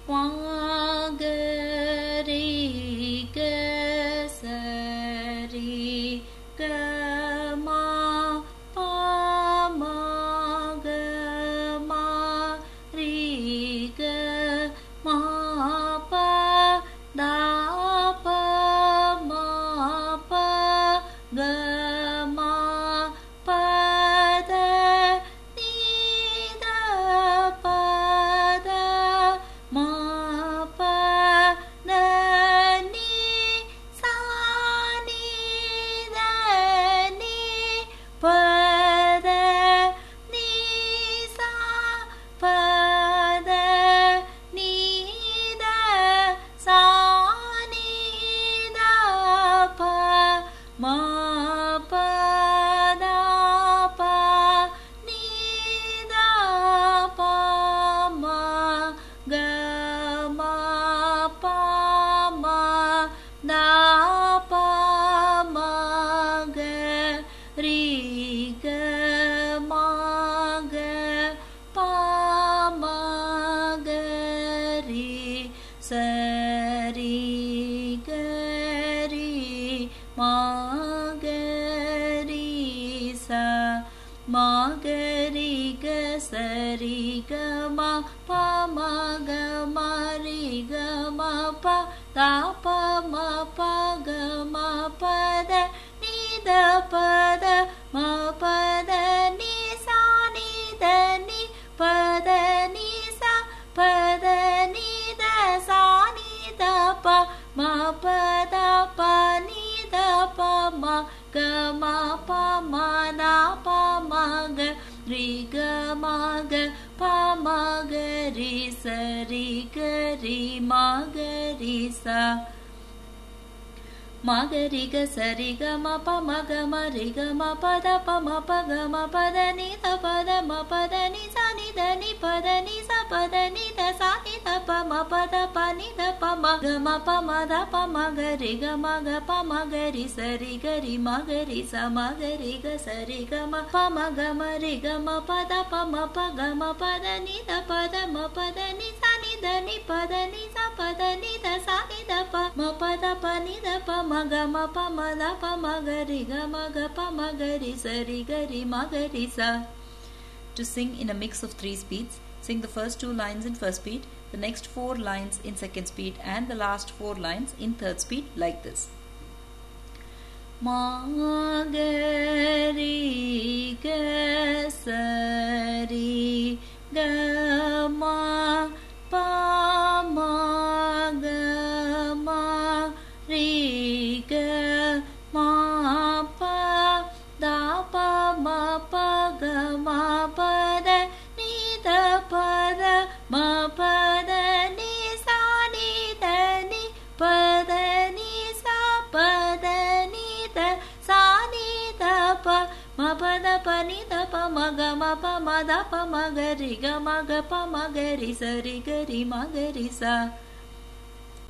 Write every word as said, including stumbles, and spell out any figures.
மா கரி க சரி க மா பா மா க மா ரி க மா பா தா பா மா பா க மா பா த நீ த பா த மா பா த நீ சா நீ த நீ பா த நீ சா பா த நீ த சா நீ த பா மா பா த பா நீ த பா மா க மா பா மா த பா மா க ரி க மா க பா மா க ரி சரி க ரி மா க ரி சா மா க ரி க சரி க மா பா மா க மா ரி க மா பா தா பா மா பா க மா பா த நீ த பா த மா பா த நீ சா நீ த நீ பா த நீ சா பா த நீ த சா நீ த பா மா பா த பா நீ த பா மா க மா பா மா த பா மா க ரி க மா க பா மா க ரி சரி க ரி மா க ரி சா மா க ரி க சரி க மா பா மா க மா ரி க மா பா த பா மா பா க மா பா த நீ த பா த மா பா த நீ சா நீ த நீ பா த நீ சா பா த நீ த சா நீ த பா மா பா த பா நீ த பா மா க மா பா மா த பா மா க ரி க மா க பா மா க ரி சரி க ரி மா க ரி சா மா க ரி க சரி க மா பா மா க மா ரி க மா பா த பா மா பா க மா பா த நீ த பா த மா பா த நீ சா நீ த நீ பா த நீ சா பா த நீ த சா நீ த பா மா பா த பா நீ த பா மா க மா பா மா த பா மா க ரி க மா க பா மா க ரி சரி க ரி மா க ரி சா. To sing in a mix of three speeds, sing the first two lines in first speed, the next four lines in second speed, and the last four lines in third speed like this. Ma ga ri ga sa ri ga ma pa ma ga ma ri ga ma pa da pa ma pa ga ma pa da ni da pa da ma pa da ni sa ni da ni pa da ni sa pa da ni da sa ni da pa ma pa da pa ni da pa ma ga ma pa ma da pa ma ga ri ga ma ga pa ma ga ri sa ri ga ri ma ga ri sa.